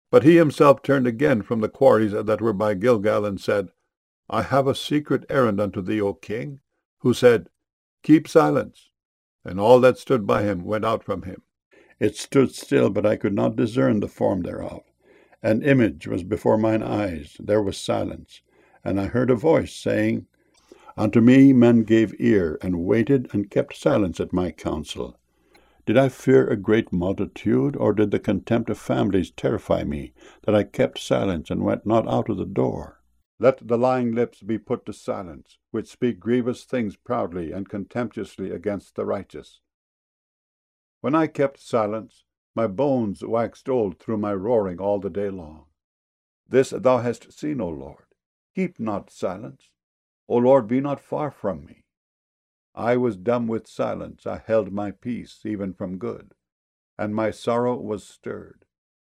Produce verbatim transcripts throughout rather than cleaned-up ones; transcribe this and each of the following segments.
But he himself turned again from the quarries that were by Gilgal, and said, I have a secret errand unto thee, O king. Who said, Keep silence. And all that stood by him went out from him. It stood still, but I could not discern the form thereof. An image was before mine eyes, there was silence. And I heard a voice saying, Unto me men gave ear, and waited, and kept silence at my counsel. Did I fear a great multitude, or did the contempt of families terrify me, that I kept silence, and went not out of the door? Let the lying lips be put to silence, which speak grievous things proudly and contemptuously against the righteous. When I kept silence, my bones waxed old through my roaring all the day long. This thou hast seen, O Lord. Keep not silence. O Lord, be not far from me. I was dumb with silence, I held my peace, even from good, and my sorrow was stirred.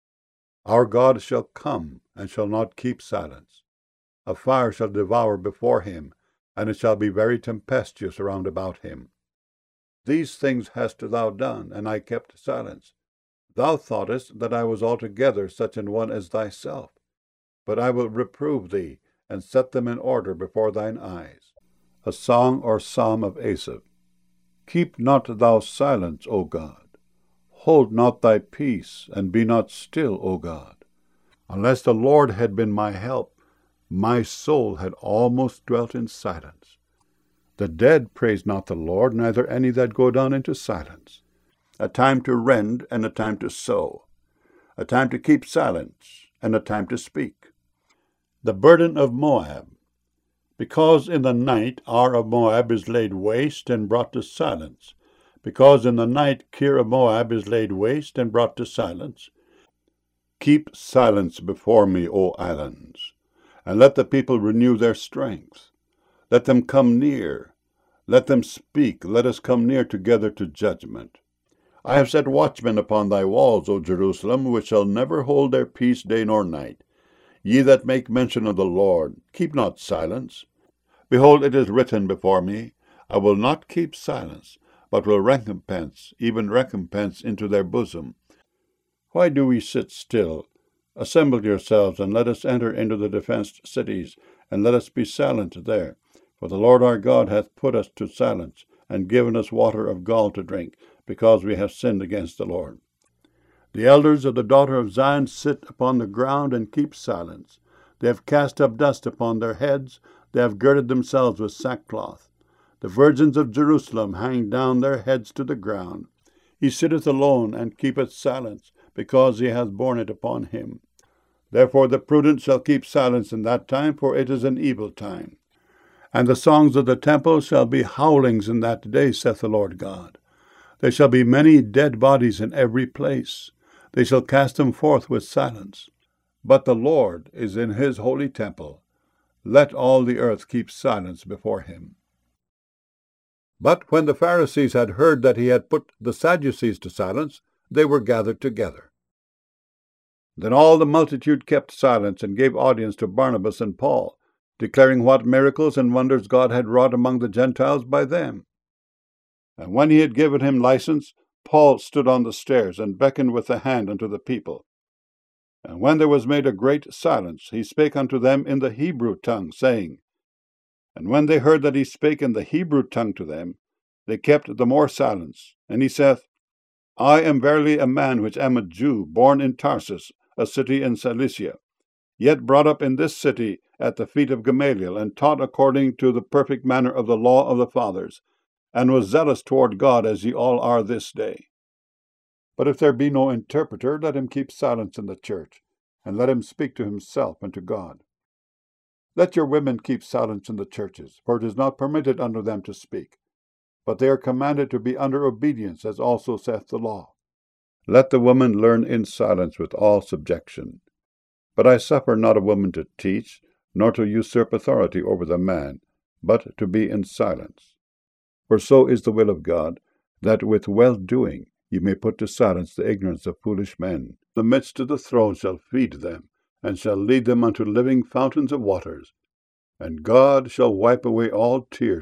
Our God shall come, and shall not keep silence. A fire shall devour before him, and it shall be very tempestuous round about him. These things hast thou done, and I kept silence. Thou thoughtest that I was altogether such an one as thyself. But I will reprove thee, and set them in order before thine eyes. A song or psalm of Asaph. Keep not thou silence, O God. Hold not thy peace, and be not still, O God. Unless the Lord had been my help, my soul had almost dwelt in silence. The dead praise not the Lord, neither any that go down into silence. A time to rend, and a time to sow. A time to keep silence, and a time to speak. The burden of Moab. Because in the night Ar of Moab is laid waste and brought to silence. Because in the night Kir of Moab is laid waste and brought to silence. Keep silence before me, O islands, and let the people renew their strength. Let them come near. Let them speak. Let us come near together to judgment. I have set watchmen upon thy walls, O Jerusalem, which shall never hold their peace day nor night. Ye that make mention of the Lord, keep not silence. Behold, it is written before me, I will not keep silence, but will recompense, even recompense into their bosom. Why do we sit still? Assemble yourselves, and let us enter into the defenced cities, and let us be silent there. For the Lord our God hath put us to silence, and given us water of gall to drink, because we have sinned against the Lord. The elders of the daughter of Zion sit upon the ground and keep silence. They have cast up dust upon their heads. They have girded themselves with sackcloth. The virgins of Jerusalem hang down their heads to the ground. He sitteth alone and keepeth silence, because he hath borne it upon him. Therefore the prudent shall keep silence in that time, for it is an evil time. And the songs of the temple shall be howlings in that day, saith the Lord God. There shall be many dead bodies in every place. They shall cast them forth with silence. But the Lord is in his holy temple. Let all the earth keep silence before him. But when the Pharisees had heard that he had put the Sadducees to silence, they were gathered together. Then all the multitude kept silence, and gave audience to Barnabas and Paul, declaring what miracles and wonders God had wrought among the Gentiles by them. And when he had given him license, Paul stood on the stairs, and beckoned with the hand unto the people. And when there was made a great silence, he spake unto them in the Hebrew tongue, saying, And when they heard that he spake in the Hebrew tongue to them, they kept the more silence. And he saith, I am verily a man which am a Jew, born in Tarsus, a city in Cilicia, yet brought up in this city at the feet of Gamaliel, and taught according to the perfect manner of the law of the fathers, and was zealous toward God, as ye all are this day. But if there be no interpreter, let him keep silence in the church, and let him speak to himself and to God. Let your women keep silence in the churches, for it is not permitted unto them to speak, but they are commanded to be under obedience, as also saith the law. Let the woman learn in silence with all subjection. But I suffer not a woman to teach, nor to usurp authority over the man, but to be in silence. For so is the will of God, that with well-doing ye may put to silence the ignorance of foolish men. The midst of the throne shall feed them, and shall lead them unto living fountains of waters. And God shall wipe away all tears